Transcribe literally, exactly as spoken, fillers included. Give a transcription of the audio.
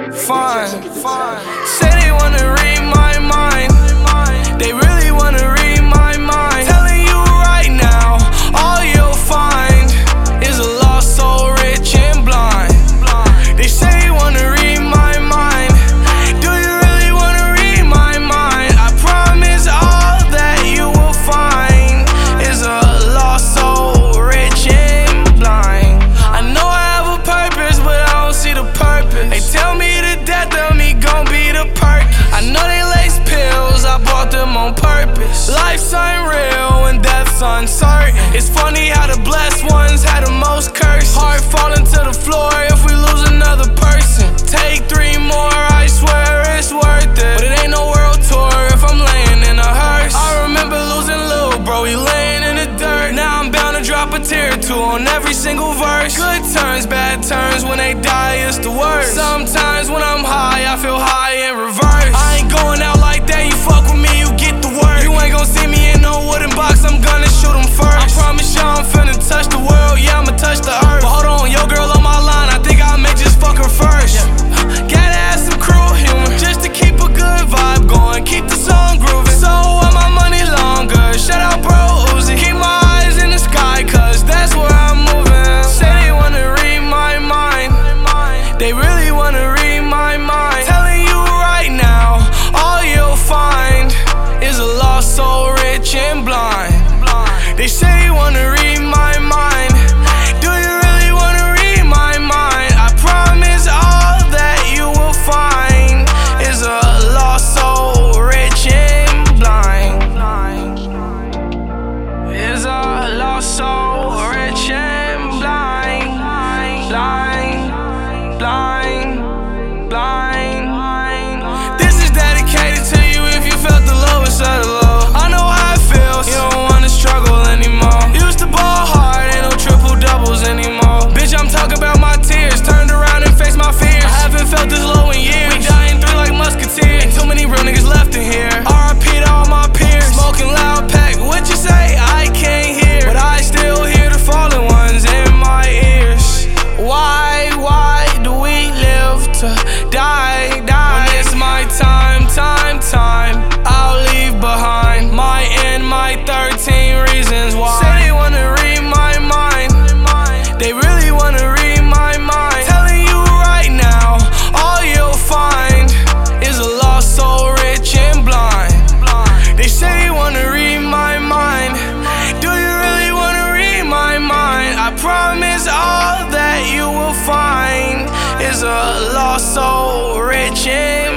fine. Say they wanna read my mind, they really wanna read my mind. Telling you right now, all you'll find is a lost soul, rich and blind. They say you wanna read my mind, do you really wanna read my mind? I promise all that you will find is a lost soul, rich and blind. I know I have a purpose, but I don't see the purpose. They tell me the death of me gon' be the perk. I know they lace pills, I bought them on purpose. Life's unreal and death's uncertain. It's funny how the blessed ones had the most curse. Heart falling to the floor if we lose another person. Take three more, I swear it's worth it. But it ain't no world tour if I'm laying in a hearse. I remember losing Lil bro, he laying in the dirt. Now I'm bound to drop a tear or two on every single verse. Good turns, bad turns, when they die it's the worst. Sometimes when I'm high, I feel high in reverse. I ain't going out like that, you fuck with me, you get the word. You ain't gon' see me in no wooden box, I'm gonna shoot him first. I promise y'all I'm finna touch the world, yeah I'ma touch the earth. But hold on, yo girl on my line, I think I may just fuck her first. Gotta have some cruel humor, just to keep a good vibe going, keep the song grooving. So while my money longer, shout out bro Uzi. Keep my eyes in the sky, cause that's where I'm moving. Say they wanna read my mind, they really wanna read my mind. Telling you right now, all you'll find is a lost soul, rich and blind. They say you wanna read my mind, do you really wanna read my mind? I promise all that you will find is a lost soul, rich and blind. Is a lost soul, rich and blind. Blind, blind, blind. This is dedicated to you if you felt the lowest of the low. I know how it feels, you don't wanna struggle anymore. Used to ball hard, ain't no triple doubles anymore. Bitch, I'm talking about my tears, turned around and faced my fears. I haven't felt this low in years, we dying three like musketeers. Ain't too many real niggas left in here. R I P to all my peers, smoking loud pack, what you say? I can't hear, but I still hear the fallen ones in my ears. Why, why do we live to die, die? When it's my time, time, time, I'll leave behind my end, my thirteen reasons why. Say they wanna read my mind, they really wanna read my mind. Telling you right now, all you'll find is a lost soul, rich and blind. They say you wanna read my mind, do you really wanna read my mind? I promise all that you will find is a lost soul, rich and